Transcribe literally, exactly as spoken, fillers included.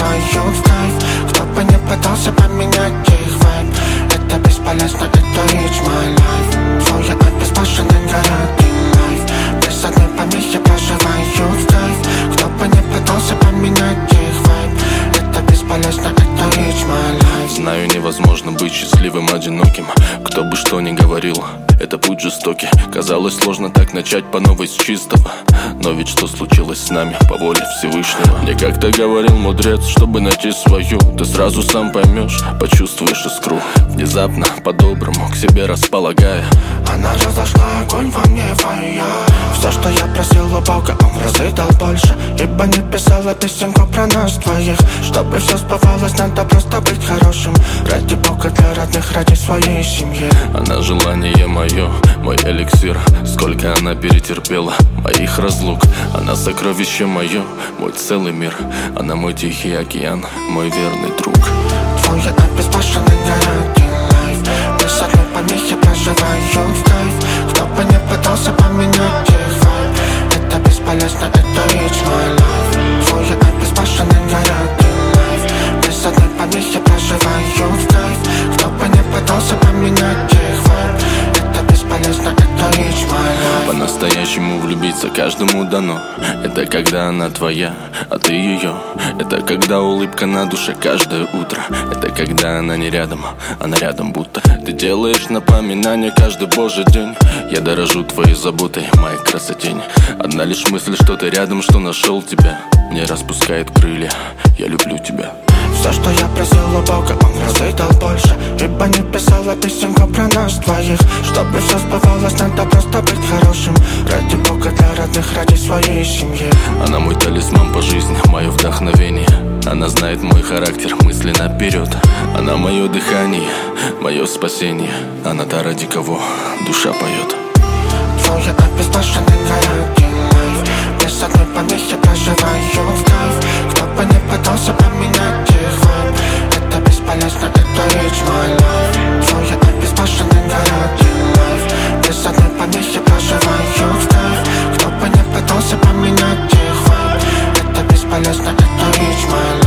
свою в кайф. Кто бы не пытался поменять их вайб, это бесполезно, это rich my life. Свой я обезбашенный городный лайф, без одной помехи проживаю в кайф. Кто бы не пытался поменять их вайб, это бесполезно, это rich my life. Знаю, невозможно быть счастливым одиноким. Кто бы что ни говорил, это путь жестокий. Казалось, сложно так начать по новой с чистого. Но ведь что случилось с нами по воле Всевышнего? Мне как-то говорил мудрец, чтобы найти свою, ты сразу сам поймешь, почувствуешь искру. Внезапно, по-доброму, к себе располагая, она разожгла огонь во мне, фая. Все, что я просил у Бога, он в разы дал больше. Ибо не писала песенку про нас двоих. Чтобы все сбывалось, надо просто быть хорошим. Ради Бога, для родных, ради своей семьи. Она желание мое, мой эликсир. Сколько она перетерпела моих разлук. Она сокровище мое, мой целый мир. Она мой тихий океан, мой верный друг. Твой я обезбашенный городный лайф, без одной помехи проживаю в кайф. Кто бы не пытался поменять их вайб, это бесполезно, это rich my life. Твой я обезбашенный городный лайф, без одной помехи проживаю в кайф. Кто бы не пытался поменять их вайб, это бесполезно, это rich my life. По-настоящему влюбиться каждому дано. Это когда она твоя, а ты ее. Это когда улыбка на душе каждое утро. Это когда она не рядом, она рядом будто. Ты делаешь напоминание каждый божий день. Я дорожу твоей заботой, моей красотень. Одна лишь мысль, что ты рядом, что нашел тебя, не распускает крылья, я люблю тебя. Все, что я просил у Бога, он в разы дал больше. Ибо не писала песенку про нас двоих. Чтобы все сбывалось, надо просто быть хорошим. Ради Бога, для родных, ради своей семьи. Она мой талисман по жизни, мое вдохновение. Она знает мой характер, мысли наперед. Она мое дыхание, мое спасение. Она та, ради кого душа поет. Твой я обезбашенный городный лайф, без одной помехи проживаю в кайф. Кто бы не пытался поменять их вайб, это бесполезно, это rich my life. Твой я обезбашенный городный лайф, без одной помехи проживаю в кайф. Кто бы не пытался поменять их вайб, это бесполезно, это rich my life.